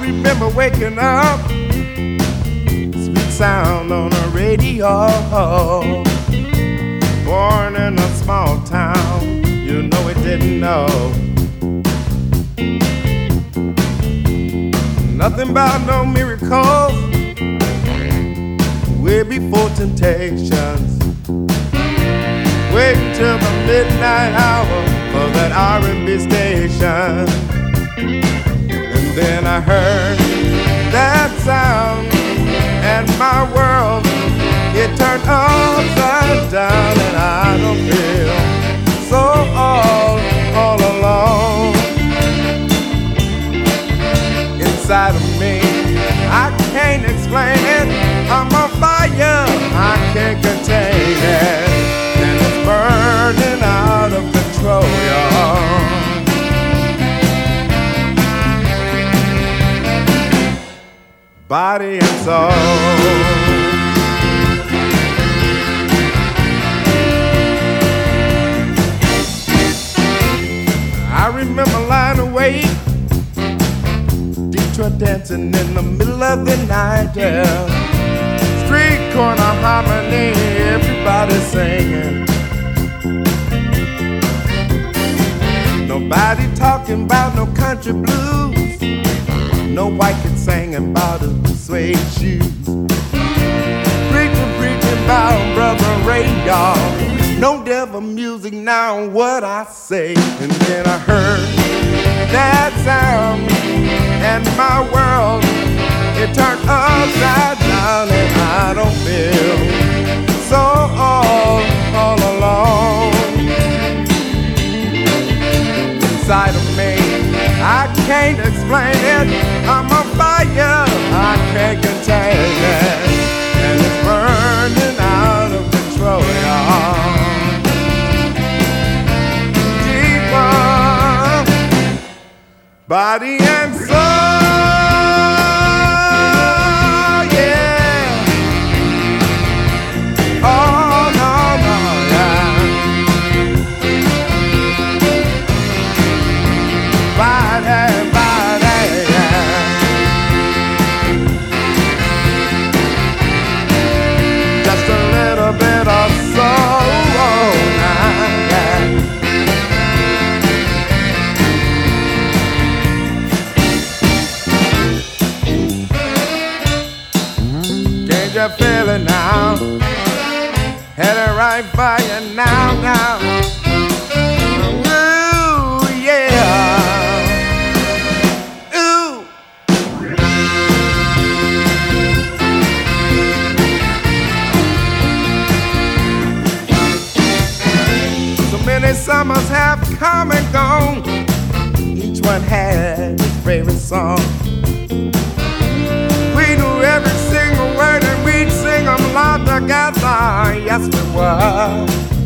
remember waking up, sweet sound on the radio. Born in a small town, you know it didn't know nothing about no miracles. Way before temptations, wait till the midnight hour for that R&B station. And then I heard that sound, and my world, it turned upside down, and I don't feel so all alone. Inside of me, I can't explain it. I'm on fire, I can't contain it, and it's burning out of control, y'all. Body and soul. I remember lying awake, Detroit dancing in the middle of the night, yeah. Street corner harmony, everybody singing. Nobody talking about no country blues. No white kid singing about the suede shoes. Preaching about Brother Ray, y'all. No devil music now, what I say. And then I heard that sound, and my world, it turned upside down, and I don't feel so all alone. Inside of me, I can't explain it. I'm on fire, I can't contain it, and it's burning out of control, y'all. Body and soul, yeah. Oh, no, yeah. Body, yeah. Just a little bit of soul, yeah. You feel it now, headed right by you now. Ooh, yeah. Ooh. So many summers have come and gone. Each one had his favorite song. We knew every single word, and we'd sing them loud together. Yes, we were.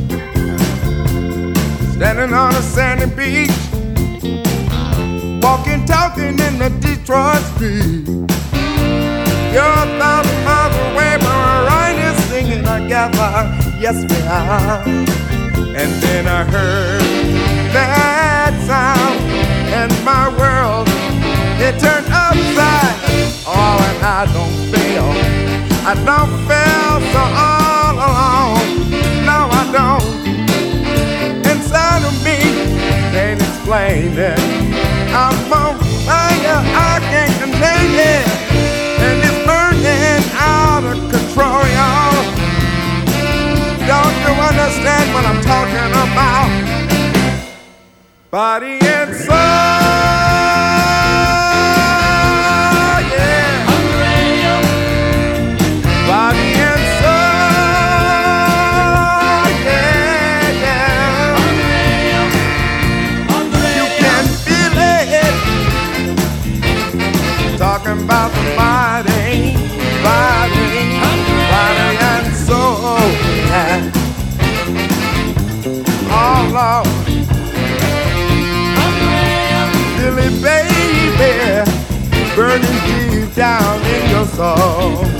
Standing on a sandy beach, walking, talking in the Detroit street. You're 1,000 miles away, but we're right here singing together. Yes, we are. And then I heard that sound, and my world, it turned upside. Oh, and I don't feel so all alone. No, I don't. Inside of me, can't explain it. I'm on fire, I can't contain it, and it's burning out of control, y'all. Don't you understand what I'm talking about? Body and soul. Body and soul, yeah, yeah. You can feel it. Talking about the body and soul, yeah. Oh Lord, Billy baby, burning deep down in your soul.